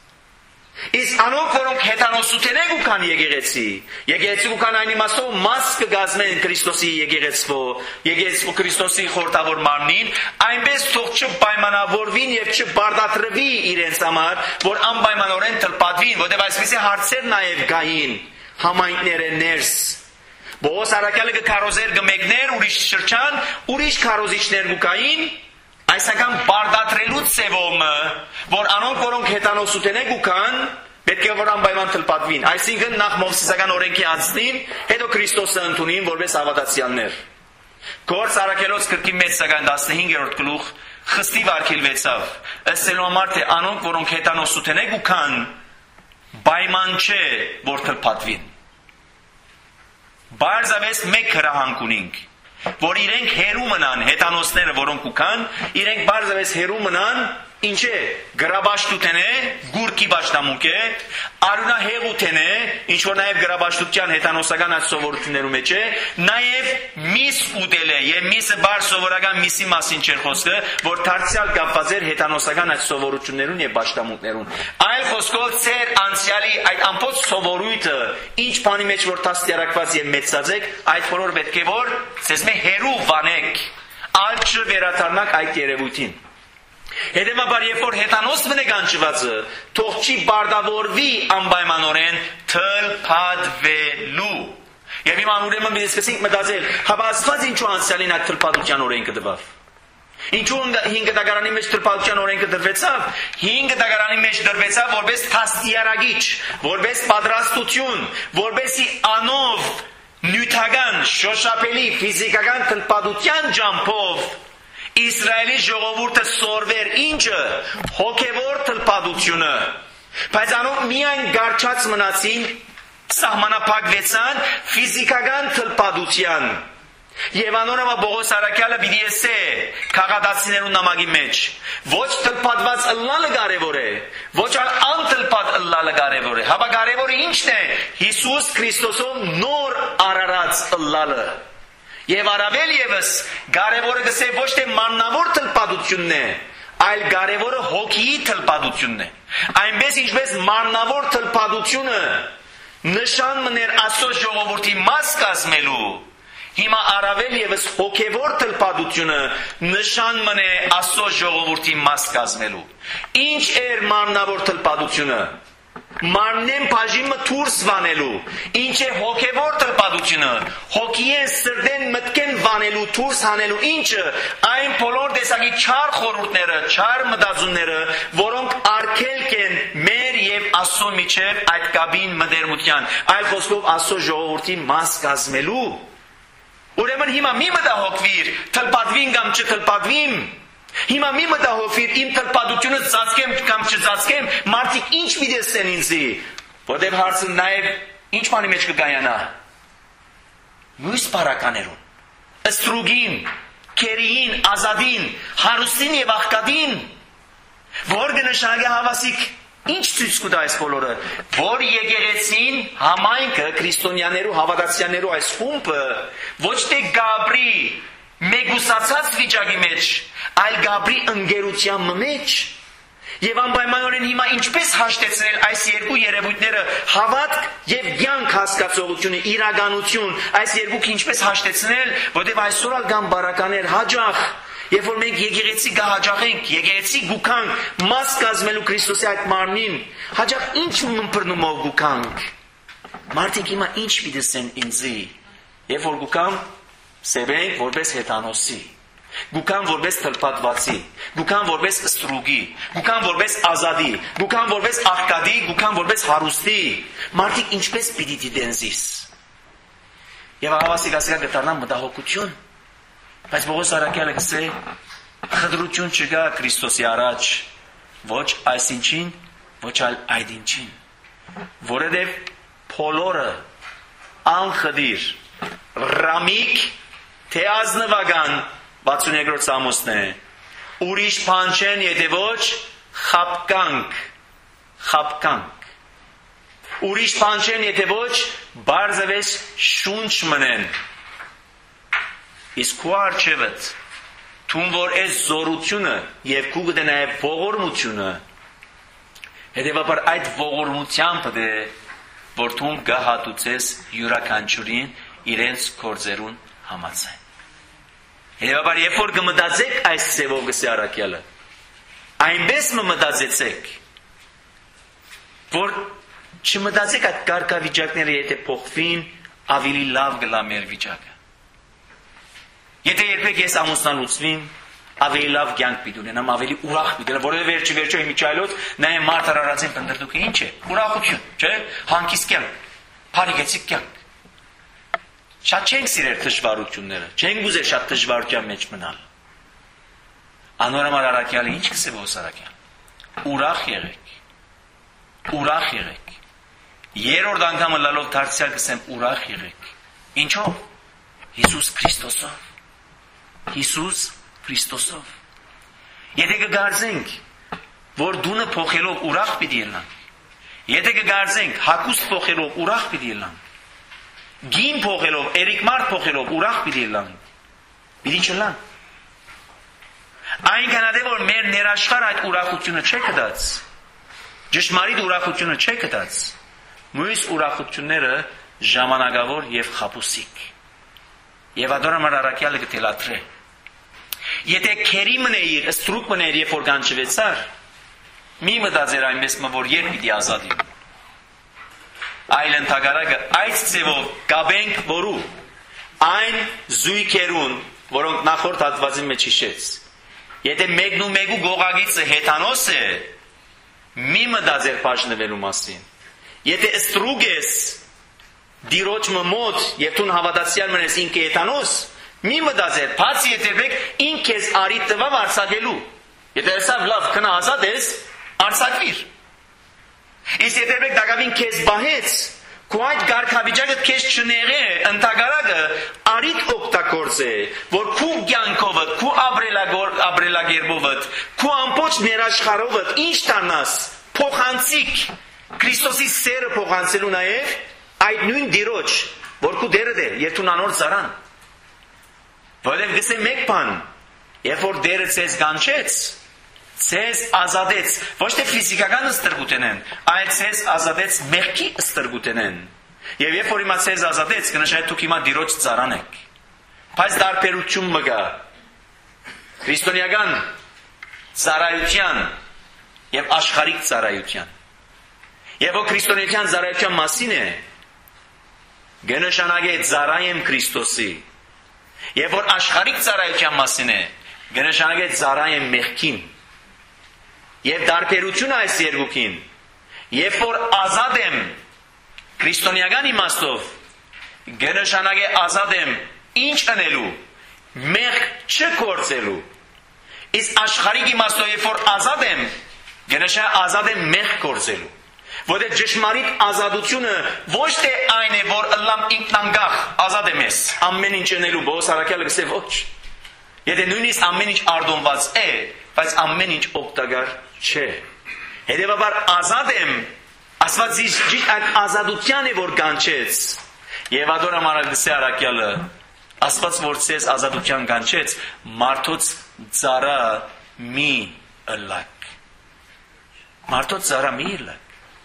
իսկ անոնք որոնք հեթանոսություն են գուքան եկեղեցի գուքան այն իմաստով մաս կգազմեն Քրիստոսի եկեղեցու Քրիստոսի խորտավոր մարմնին այնպես թող չպայմանավորվին եւ չբարդատրվի իրենց համար որ անպայմանորեն թլփատվին որտեղ այսպիսի հարցեր նաեւ գային համայնքները ներս Բողոս առաքյալը կքարոզեր գմեկներ ուրիշ շրջան ուրիշ քարոզիչներ գուկային այսական բարդատրելու ծևոմը որ անոնք որոնք հեթանոսություն են գուքան պետք է որ անպայման թլփատվին այսինքն նախ Մովսեսական օրենքի անցնին հետո Քրիստոսը ընդունին որպես հավատացյալներ Գործ առաքելոց գրքի 1:15 գլուխ խստիվ արգելվեցավ ըստ համար թե անոնք որոնք հեթանոսություն են գուքան պայման չէ որ թլփատվին Բարձավես մեկ հրահանգ ունենք որ իրենք հերու մնան հեթանոսները որոնք ուքան իրենք բարձավես հերու մնան Ինչ է գրաբաշտութեն է, գուրքի բաշտամունք է, արյունահեղութեն է, ինչ որ նաև գրաբաշտության հեթանոսական այդ սովորություններում մեջ է, նաև միս ուտել է, եւ միսը բար սովորական միսի մասին չէր խոսքը, որ դարձյալ կապված էր հեթանոսական այդ սովորություններուն եւ բաշտամունքներուն։ Այլ խոսքով ծեր անցյալի այդ ամբողջ սովորույթը, ինչ բանի մեջ որ դաստիարակված եւ մեծած եք, այդ բոլոր պետք է որ ցեզ մե հերու վանեք, այլ չվերադառնաք այդ երևույթին։ Հետևաբար երբ որ հեթանոս բնեկանչվածը թող չի բարդավորվի անպայմանորեն թլփադվելու։ Եվ հիմա ուրեմն մենք սկսենք մտածել, հապա Աստված ինչու անցյալին այդ թլփադության օրենքը տվավ։ Ինչու 5 դագարանի մեջ թլփադության օրենքը դրվեցավ։ 5 դագարանի մեջ դրվեցավ որպես թաստիարագիչ, որպես պատրաստություն, որպեսի անով նյութական, շոշափելի, ֆիզիկական թլփադության ջամփով Իսրայելի ժողովուրդը սորվեր ինչը հոգևոր թլփադությունը, բայց անով միայն գարչած մնացին, սահմանափակվեցան ֆիզիկական թլփադության։ Եվ անոնոմա Բողոս Արաքյալը պիտի ասե քաղաքացիներուն նամակի մեջ, ոչ թլփադված ըլլալը կարևոր է, ոչ անթլփად ըլլալը կարևոր է, հապա կարևորը ինչն է, Հիսուս Քրիստոսով նոր արարած ըլլալը։ Եվ առավել ևս կարևորը գսե ոչ թե մաննավոր թլփադությունն է, այլ կարևորը հոգիի թլփադությունն է։ Այնպես ինչպես մաննավոր թլփադությունը նշան մներ Աստծո ժողովրդի մաս կազմելու, հիմա առավել ևս հոգևոր թլփադությունը նշան մնե Աստծո ժողովրդի մաս կազմելու։ Ինչ էր մաննավոր թլփադությունը։ Մարմնեն բաժիմը դուրս վանելու, ինչ է հոգևոր թլփադությունը, հոգիեն սրտեն մտքեն վանելու, դուրս հանելու, ինչը այն բոլոր տեսակի չար խորհուրդները, չար մտածումները, որոնք արգելք են մեր եւ Աստծո միջև այդ կաբին մտերմության, այլ խոսքով Աստծո ժողովրդի մաս կազմելու։ Ուրեմն հիմա մի մտահոգվիր, թլփադվին կամ չթլփադվին։ Հիմա մի մտահոգվիր, իմ թլփադությունը ծածկեմ կամ չծածկեմ, մարդիկ ինչ միտեսեն ինձի, որտեղ հարցը նաև ինչ բանի մեջ կկայանա։ Մյուս բարականերուն, ստրուգին, քերիին, ազադին, հարուստին եւ աղքատին, որ կնշանակի հավասիկ ինչ ցույց կտա այս բոլորը, որ եկեղեցին համայնքը քրիստոնյաներու հավատացյալներու այս խումբը ոչ թե գաբրի մեգուսացած վիճակի մեջ, այլ գաբրի ընկերության մեջ, եւ անպայմանորեն հիմա ինչպես հաշտեցնել այս երկու երևույթները, հավատք եւ կյանք հասկացողությունը, իրականություն, այս երկուքը ինչպես հաշտեցնել, որտեղ այսօր ալ կան բարականեր հաջող, երբ որ մենք եկեղեցի կհաջողենք, եկեղեցի գուքանք, մաս կազմելու Քրիստոսի այդ մարմնին, հաջող ինչ մմփռնումով գուքանք։ Մարդիկ հիմա ինչ պիտեսեն ինձի, երբ որ գուքամ սեվենք որպես հեթանոսի, գուքան որպես թլփադվածի, գուքան որպես ստրուգի, գուքան որպես ազադի, գուքան որպես աղքատի, գուքան որպես հարուստի, մարդիկ ինչպես պիտի դիտեն զիս։ Եվ հավասիկ ասիկա կտարնան մտահոգություն, բայց Բողոս Արաքյալը գսե խդրություն չկա Քրիստոսի առաջ, ոչ այսինչին, ոչ այդ ինչին, որովհետև բոլորը անխդիր, ռամիկ, թե ազնվական 62-րդ Սամոսն է, ուրիշ բան չեն, եթե ոչ խապկանք, ուրիշ բան չեն, եթե ոչ բարձավես շունչ մնեն, իսկ քու արջևդ, թուն որ այս զորությունը և քու գտե նաև ողորմությունը, հետևաբար այդ ողորմությամբ է, որ թուն գահատուցես յուրաքանչյուրին իրենց գործերուն համաձայն։ Հետևաբար երբ որ կմտածեք այս ծևով գսե Արաքյալը, այնպես մտածեցեք, որ չմտածեք այդ կարգավիճակները եթե փոխվին, ավելի լավ կլա մեր վիճակը։ Եթե երբեք ես ամուսնալուծվím, ավելի լավ կյանք պիտի ունենամ, ավելի ուրախ պիտի ունենամ, որովհետև վերջի միջայլոց նաև մարդ արարածին պնդրդուքը ինչ է, ուրախություն, չէ, հանգիստ կյանք, փարիգեցիկ կյանք։ Շատ չենք սիրել դժվարությունները, չենք ուզել շատ դժվարության մեջ մնալ։ Անորոմար Արաքյալը ինչ կսե Բողոս Արաքյալ։ Ուրախ եղեք։ Ուրախ եղեք։ Երրորդ անգամը լալով դարձյալ կսեմ ուրախ եղեք։ Ինչով։ Հիսուս Քրիստոսով։ Հիսուս Քրիստոսով։ Եթե կգարձենք, որ դունը փոխելով ուրախ պիտի լինան։ Եթե կգարձենք հակուստ փոխելով ուրախ պիտի լինան։ Գին փոխելով, երիկմարտ փոխելով ուրախ պիտի լինան։ Պիտի չլան։ Այնքան է որ մեր ներաշխար այդ ուրախությունը չէ կդած։ Ճշմարիտ ուրախությունը չէ կդած։ Մյուս ուրախությունները ժամանակավոր եւ խապուսիկ։ Եվ ադորամար առաքյալը կտելատրե։ Եթե քերի մնեիր, ստրուկ մներ, երբ որ գանչվեցար, մի մտածեր այնպես որ երբ պիտի ազատի։ Այլ ընդհակառակը այս ձևով կապենք որու այն զույգերուն, որոնք նախորդ հատվածի մեջ հիշեց։ Եթե մեկն ու մեկու գողագիծը հեթանոս է, մի մտածեր բաժնվելու մասին։ Եթե ստրուկ ես դիրոջ մոտ եւ դու հավատացյալ մնես ինքը հեթանոս, մի մտածեր, բացի եթե ինք քեզ արի տվավ արցակելու։ Եթե հեսավ լավ քնա ազատ ես, արցակվիր։ Իսկ եթե դակավին քեզ բահեց, քո այդ գարքավիճակը քեզ չնեղե, ընդհակառակը արիք օգտագործե, որ քու կյանքովը, քու ապրելակերպովը, քու ամբողջ ներաշխարհովը ինչ դառնաս, փոխանցիկ Քրիստոսի սերը փոխանցելու նաև այդ նույն դիրոջ, որ քու դերը դե, երբ դու անոր ծարան։ Որտեղ գսե մեկ բան, երբ որ դերը ցեզ կանչեց, ցեզ ազատեց, ոչ թե ֆիզիկական ստրգութենեն, այլ ցեզ ազատեց մեղքի ստրգութենեն։ Եվ երբ որ իմա ցեզ ազատեց, կնշանակի դուք իմա դիրոջ ծարան եք։ Բայց դարբերություն մգա քրիստոնեական ծառայության եւ աշխարհիկ ծառայության։ Եվ որ քրիստոնեական ծառայության մասին է, կնշանակի ծառայեմ Քրիստոսի։ Եվ որ աշխարհիկ ծառայության մասին է, կնշանակի ծառայեմ մեղքին։ Եվ դարբերությունը այս երկուքին, երբ որ ազատ եմ քրիստոնեական իմաստով, կնշանակի ազատ եմ ինչ անելու, մեղք չգործելու։ Իսկ աշխարհիկ իմաստով երբ որ ազատ եմ, կնշանակի ազատ եմ մեղք գործելու։ Որտեղ ճշմարիտ ազատությունը ոչ թե այն է, որ ըլլամ ինքնանգախ ազատ եմ ես, ամեն ինչ անելու, Պողոս առաքյալը գսե ոչ։ Եթե նույնիսկ ամեն ինչ արդոնված է, բայց ամեն ինչ օգտակար չէ։ Հետևաբար ազատ եմ, Աստված ճիշտ այդ ազատության է որ կանչեց։ Եվ ադորամար գսե առաքյալը, Աստված որ ցես ազատության կանչեց, մարդոց ծառա մի ըլլակ։ Մարդոց ծառա մի ըլլակ։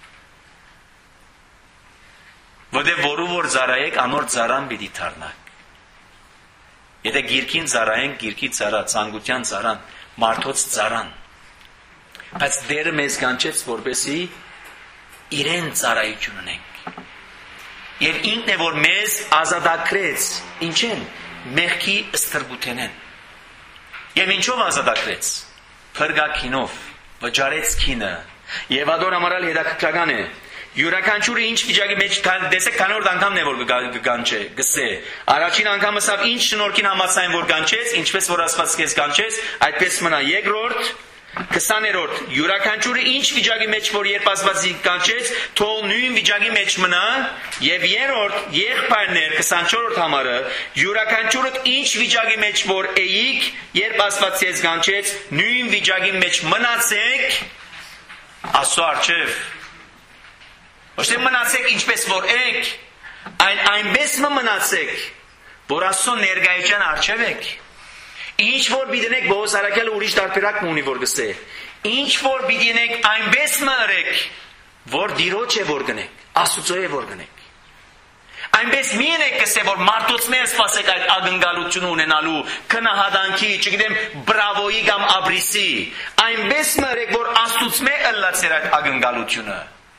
Որտեղ որու որ ծառայեք, անոր ծառան պիտի դառնաք։ Եթե գիրքին ծառայենք, գիրքի ծառա, ցանկության ծառան, մարդոց ծառան։ Բայց Տերը մեզ կանչեց, որպեսզի իրեն ծառայություն ունենք։ Եվ ինքն է որ մեզ ազատագրեց, ինչեն, մեղքի ստրգութենեն։ Եվ ինչով ազատագրեց, փրկակինով, վճարեց քինը։ Եվ ադորամարալ հետաքրքրական է, յուրաքանչյուրը ինչ վիճակի մեջ դեսեք քանորդ անգամն է որ կգանչե, գսե։ Առաջին անգամը սա ինչ շնորհքին համաձայն որ գանչեց, ինչպես որ Աստված քեզ գանչեց, այդպես մնա։ Երկրորդ 20-րդ յուրաքանչյուրը ինչ վիճակի մեջ որ երբ Աստված կանչեց, թող նույն վիճակի մեջ մնա, եւ երրորդ եղբայրներ 24-րդ համարը յուրաքանչյուրը ինչ վիճակի մեջ որ էիք, երբ Աստված քեզ կանչեց, նույն վիճակի մեջ մնացեք Աստծո առջև։ Ոչ թե մնացեք ինչպես որ եք, այլ այնպես մնացեք, որ Աստծո ներկայության առջև եք։ Ինչ որ բիդնեք Պողոս առաքյալը ուրիշ դարբերակ ունի որ գսե։ Ինչ որ բիդնեք այնպես մնարեք, որ դիրոջ է որ գնեք, Աստծո է որ գնեք։ Այնպես մի եք գսե որ մարդոց մեր սпасեք այդ ակնկալություն ունենալու, քնահատանքի, չգիտեմ, բրավոյի կամ աբրիսի։ Այնպես մնարեք որ Աստծուց մե ըլլացեր այդ ակնկալությունը։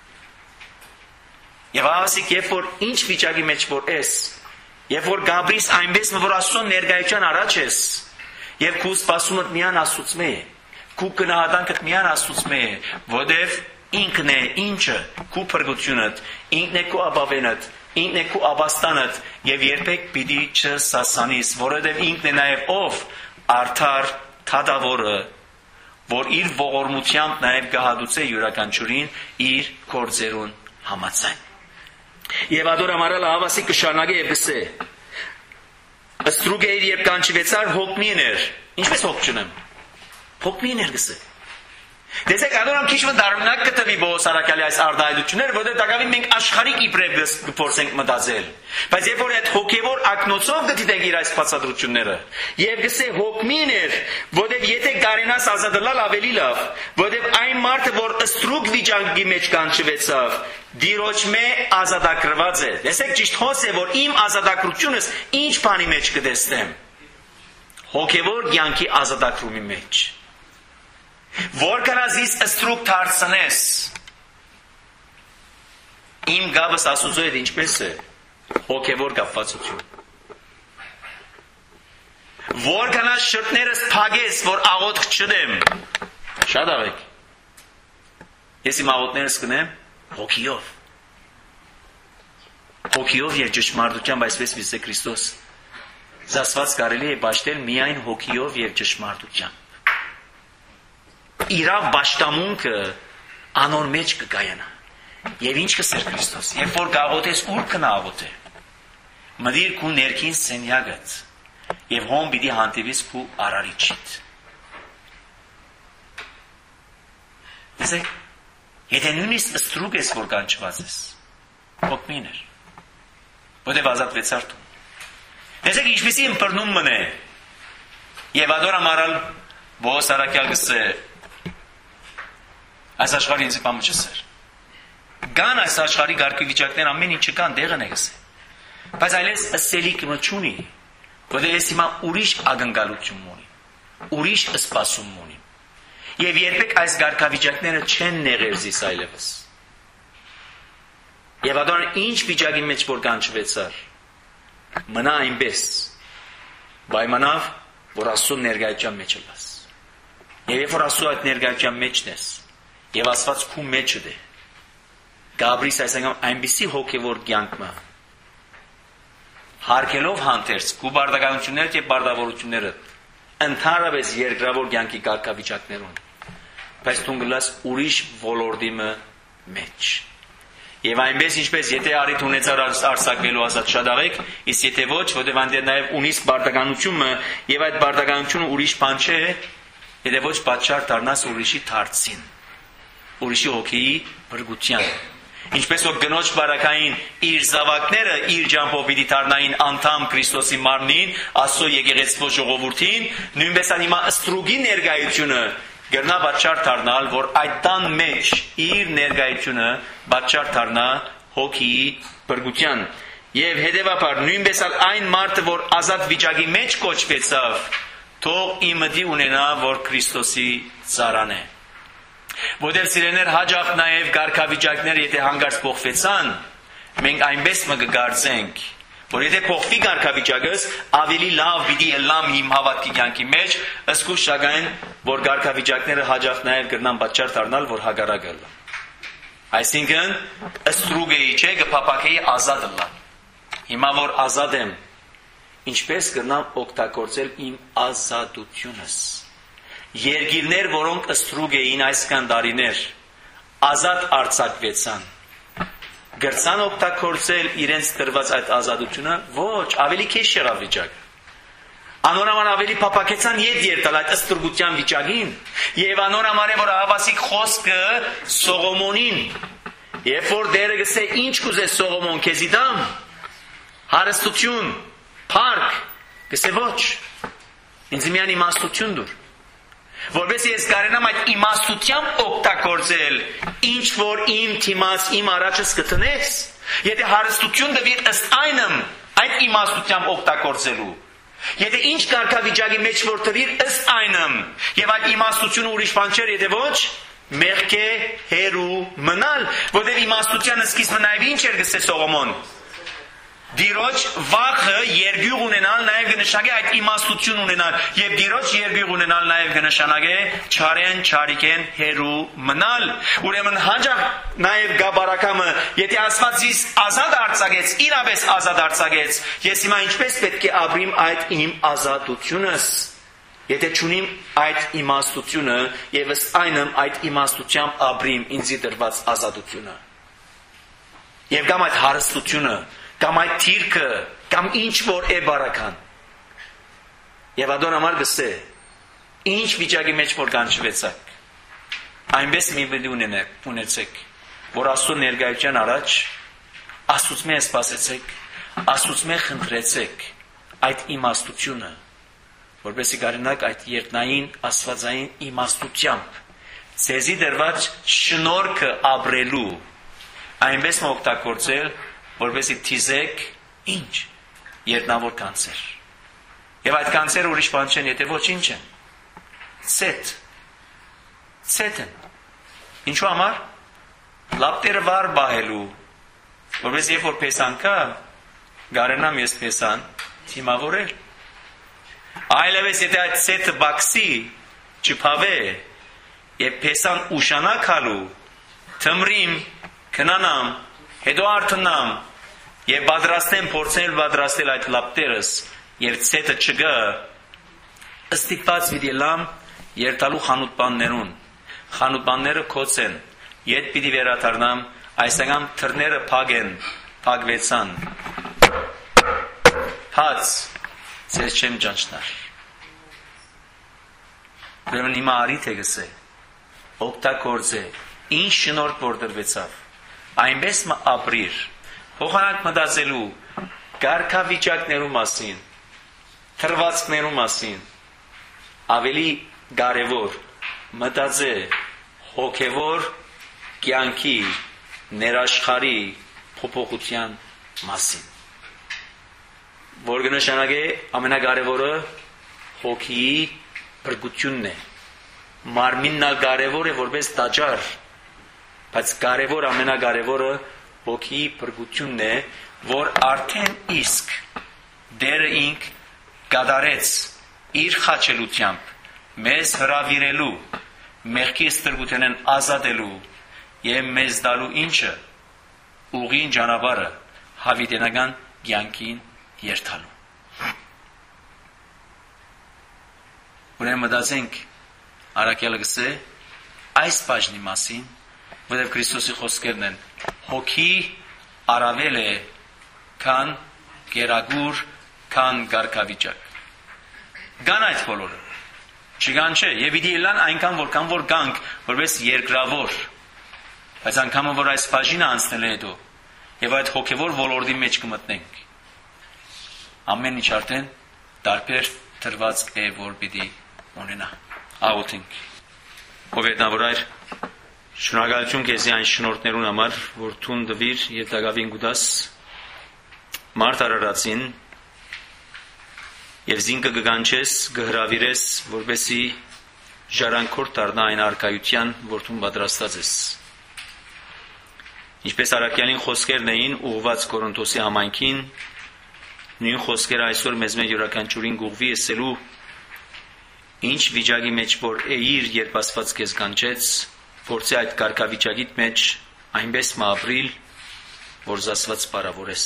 Եվ ասիկ երբ որ ինչ վիճակի մեջ որ ես, երբ որ Գաբրիս այնպես որ Աստծո ներկայության առաջ ես, եւ քու սպասումդ միան Աստծուց մե, քու գնահատանքդ միան Աստծուց մե, որտեվ ինքն է ինչը, քու փրկությունդ, ինքն է քու ապավենդ, ինքն է քու ապաստանդ, եւ երբեք պիտի չսասանիս, որովհետեւ ինքն է նաեւ ով արդար թադավորը, որ իր ողորմությամբ նաեւ գահադուցե յուրաքանչյուրին իր գործերուն համաձայն։ Եվ ադորամարալը հավասի կշարնագե եւ գսե։ Ստրուգը երբ կանչվեցար հոգմին էր։ Ինչպես հոգ չունեմ։ Հոգմին էր գսե։ Տեսեք, ադորամ քիչ դառնակ կտվի Բողոս Արաքյալի այս արտահայտությունները, որտեղ դակավին մենք աշխարհիկ իբրև կփորձենք մտածել։ Բայց երբ որ այդ հոգևոր ակնոցով դիտենք իր այս բացատրությունները, եւ գսե հոգմիներ, որտեղ եթե կարենաս ազատելալ ավելի լավ, որտեղ այն մարդը, որ ստրուկ վիճակի մեջ կանչվեցավ, դիրոճմե ազատագրված է։ Տեսեք, ճիշտ խոս է, որ իմ ազատագրությունս ինչ բանի մեջ կտեսնեմ։ Հոգևոր կյանքի ազատագրումի մեջ։ Որքան ես ստրուկ դարձնես, իմ գաբս Աստծո հետ ինչպես է, հոգևոր կապվածություն։ Որքան ես շրտներս փագես, որ աղոթք չդեմ, շատ աղեք, ես իմ աղոթներս կնեմ հոգիով։ Հոգիով և ճշմարտությամբ, այսպես վիսե Քրիստոս, զասված կարելի է բաշխել միայն հոգիով և ճշմարտությամբ։ Իրավ բաշտամունքը անոր մեջ կկայանա։ Եվ ինչ կսեր Քրիստոս, երբ որ գաղոթես ուր կնա աղոթե, մդիր քու ներքին սենյակդ եւ հոն պիտի հանդիպիս քու արարիչիդ։ Տեսեք, եթե նույնիսկ ստրուկ ես, որ կանչված ես, հոգմին էր, որտեղ ազատվեցար դու։ Տեսեք, ինչպեսի ըմբռնում մնե, եւ ադոր ամարալ Բողոս Արաքյալ գսե, այս աշխարհի ինձ բամը չսեր։ Կան այս աշխարհի գարկի վիճակներ ամեն ինչը կան, դեղն է գսե։ Բայց այլես ըսելիք մը չունի, որտեղ ես հիմա ուրիշ ակնկալություն ունի, ուրիշ սպասում ունի։ Եվ երբեք այս գարկավիճակները չեն նեղեր զիս այլևս։ Եվ ադոն ինչ վիճակի մեջ որ կանչվեցար, մնա այնպես, պայմանավ, որ Աստծո ներկայության մեջ ես։ Եվ երբ որ Աստծո այդ ներկայության մեջն ես, եւ Աստված քու մեջը դե, գաբրիս այսինքն այնպիսի հոգևոր կյանքը, հարկելով հանդերձ քու բարդականություններդ եւ բարդավորությունները, ընդհանրապես երկրավոր կյանքի կարգավիճակներուն, բայց դու գլաս ուրիշ ոլորտի մեջ։ Եվ այնպես ինչպես եթե արիթ ունեցար արձակվելու ազատ շատ աղեք, իսկ եթե ոչ, որտեղ այնտեղ նաև ունիս բարդականությունը եւ այդ բարդականությունը ուրիշ բան չէ, եթե ոչ պատճառ դառնաս ուրիշի դարձին, ուրիշի հոգիի բրգության։ Ինչպես որ գնոջ բարակային իր զավակները իր ջամփով պիտի դառնային անդամ Քրիստոսի մարմնին, Աստծո եկեղեցվո ժողովրդին, նույնպես անիմա ստրուգի ներկայությունը գտնա պատճառ դառնալ, որ այդ տան մեջ իր ներկայությունը պատճառ դառնա հոգիի բրգության։ Եվ հետևաբար նույնպես այն մարդը, որ ազատ վիճակի մեջ կոչվեցավ, թող իմդի ունենա, որ Քրիստոսի ծառան է։ Որտեղ սիրելիներ հաջող նաև գարկավիճակները եթե հանգարց փոխվեցան, մենք այնպես մը կգարձենք, որ եթե փոխվի գարկավիճակս, ավելի լավ պիտի ելամ իմ հավատքի կյանքի մեջ, ըսկու շագային, որ գարկավիճակները հաջող նաև կգնան պատճառ դառնալ, որ հագարակ ելա։ Այսինքն, ստրուգեի չէ, կփապակեի ազատ ելա։ Հիմա որ ազատ եմ, ինչպես կգնամ օգտագործել իմ ազատությունս։ Երկիրներ, որոնք ստրուգ էին այսքան տարիներ, ազատ արձակվեցան, գրցան օգտագործել իրենց տրված այդ ազատությունը, ոչ, ավելի քեշ եղավ վիճակը։ Անորոման ավելի փապակեցան ետ երտալ այդ ստրուգության վիճակին, եւ անորոման է որ հավասիկ խոսքը Սողոմոնին, երբ որ դերը գսե ինչ կուզես Սողոմոն քեզի դամ, հարստություն, փառք, գսե ոչ, ինձ միան իմաստություն դուր։ Որպես ես կարենամ այդ իմաստությամբ օգտագործել, ինչ որ իմ թիմաց իմ առաջս կտնես, եթե հարստություն դվիր ըստ այնմ այդ իմաստությամբ օգտագործելու, եթե ինչ կարգավիճակի մեջ որ տվիր ըստ այնմ, եւ այդ իմաստությունը ուրիշ բան չէր, եթե ոչ, մեղք է հերու մնալ, որտեղ իմաստության սկիզբը նաեւ ինչ էր գսե Սողոմոն։ Դիրոջ վախը երգյուղ ունենալ նաև կնշանակե այդ իմաստություն ունենալ եւ դիրոջ երգյուղ ունենալ նաև կնշանակե չարեն չարիկեն հերու մնալ։ Ուրեմն հաջող նաև գաբարակամը եթե Աստված ինձ ազատ արձակեց, իրապես ազատ արձակեց, ես հիմա ինչպես պետք է ապրիմ այդ իմ ազատությունս։ Եթե չունիմ այդ իմաստությունը եւ ըստ այնմ այդ իմաստությամբ ապրիմ ինձի դրված ազատությունը։ Եվ կամ այդ հարստությունը կամ այդ թիրքը, կամ ինչ որ է բարական։ Եվ ադոն համար գսե, ինչ վիճակի մեջ որ կանչվեցակ, Այնպես մի բդի ունեցեք, որ Աստծո ներկայության առաջ Աստծո մեզ սպասեցեք, Աստծո մեզ խնդրեցեք այդ իմաստությունը, որպեսզի կարողանաք այդ երկնային աստվածային իմաստությամբ ցեզի դրված շնորհքը ապրելու այնպես օգտագործել, որպեսզի թիզեք ինչ երկնավոր կանցեր։ Եվ այդ կանցերը ուրիշ բան չեն, եթե ոչինչ են։ Ցետ են։ Ինչու համար? Լապտերը վար բահելու, որպեսզի երբ որ փեսան կա, գարենամ ես փեսան թիմավորել։ Այլևս եթե այդ ցետը բաքսի, չփավե, եւ փեսան ուշանա քալու, թմրիմ, քնանամ, հետո արթնամ, եւ փորձել այդ լապտերս, եւ ցետը չգա, ստիպված մի դիլամ երթալու խանութբաններուն, խանութբանները կոծեն, ետ պիտի վերադառնամ, այսինքն թռները փագվեցան, հաց, ցես չեմ ճանչնար։ Ուրեմն հիմա արիթ է գսե, օգտագործե, ինչ շնորհք որ դրվեցավ, այնպես մը ապրիր, փոխանակ մտածելու, կարգավիճակներու մասին, թրվածքներու մասին, ավելի կարևոր մտածե հոգևոր կյանքի ներաշխարհի փոփոխության մասին։ Որ կնշանակե ամենակարևորը հոգիի բրգությունն է։ Մարմինն կարևոր է որպես տաճար, բայց ամենակարևորը հոգիի բրգությունն է, որ արդեն իսկ Տերը ինք կատարեց իր խաչելությամբ մեզ հրավիրելու, մեղքի ստրկութենեն ազատելու եւ մեզ տալու ինչը ուղին ճանապարհը հավիտենական կյանքին երթալու։ Ուրեմն մտածենք Արաքյալը գսե այս բաժնի մասին, որտեղ Քրիստոսի խոսքերն են հոգի առավել է քան գերագուր, քան գարկավիճակ։ Գան այդ բոլորը։ Չգան չէ, եւ իդի լան այնքան որքան որ գանք, որպես երկրավոր։ Բայց անգամ որ այս բաժինը անցնել է հետո, եւ այդ հոգեվոր ոլորտի մեջ կմտնենք։ Ամեն ինչ արդեն տարբեր դրված է, որ պիտի ունենա։ Աղոթենք։ Ով ետնավորայր, շնորհակալություն քեզի այն շնորհներուն համար, որ թուն դվիր եւ դակավին գուտաս մարդ արարածին եւ զինքը կգանչես, կհրավիրես, որպեսի ժառանգորդ դառնա այն արքայության, որ թուն պատրաստած ես։ Ինչպես Արաքյալին խոսքերն էին ուղված Կորինթոսի համայնքին, նույն խոսքերը այսօր մեզ մեր յուրաքանչյուրին գուղվի եսելու ինչ վիճակի մեջ որ էիր, երբ Աստված քեզ կանչեց, փորձի այդ կարգավիճակիդ մեջ այնպես ապրիլ, որ զասված բարավորես։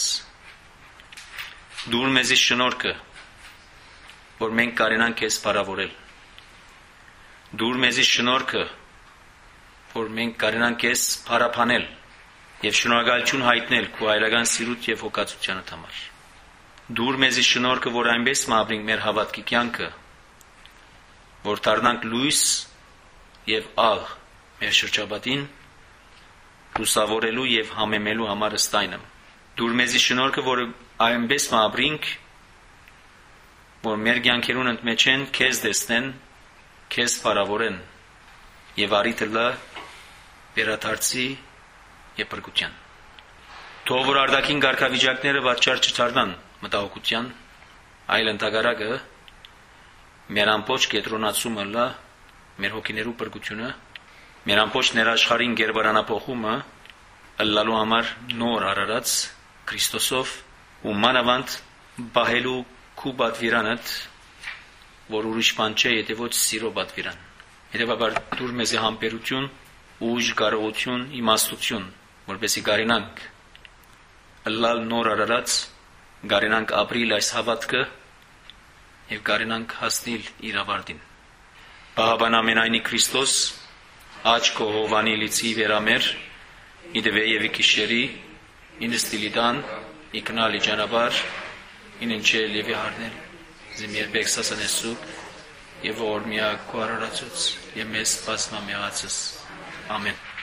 Դուր մեզի շնորհքը, որ մենք կարենանք քեզ բարավորել։ Դուր մեզի շնորհքը, որ մենք կարենանք քեզ բարապանել եւ շնորհակալություն հայտնել քո հայրական սիրուտ եւ հոգացությանդ համար։ Դուր մեզի շնորհքը, որ այնպես ապրենք մեր հավատքի կյանքը, որ դառնանք լույս եւ աղ մեր շրջապատին, լուսավորելու եւ համեմելու համար ըստայնը։ Դուր մեզի շնորհքը, որ այնպես ապրենք, որ մեր կյանքերուն ընդմեջեն քեզ տեսնեն, քեզ բարավորեն եւ արիթը լա վերադարձի եւ բրգության։ Թող որ արդակին կարգավիճակները պատճառ չդառնան մտահոգության, այլ ընդհակառակը մեր ամբողջ կենտրոնացումը լա մեր հոգիներու բրգությունը, մեր ամբողջ ներաշխարհին գերբարանափոխումը ըլլալու համար նոր արարած Քրիստոսով ու մանավանդ բահելու քու պատվիրանդ, որ ուրիշ բան չէ, եթե ոչ սիրո պատվիրան։ Հետևաբար դուր մեզի համբերություն, ուժ, կարողություն, իմաստություն, որպեսզի կարենանք ըլլալ նոր արարած, կարենանք ապրիլ այս հավատքը եւ կարենանք հասնել իր ավարտին։ Բահաբան ամենայնի Քրիստոս աչք քո հովանի լիցի վերամեր իդվե եւ իքիշերի ինստիլիդան իքնալի ճանապարհ ինչել եւ հարնել զիմ երբեք սասանեսու եւ որ միակ քո արարածուց եւ մեզ բազմամիացս Ամեն։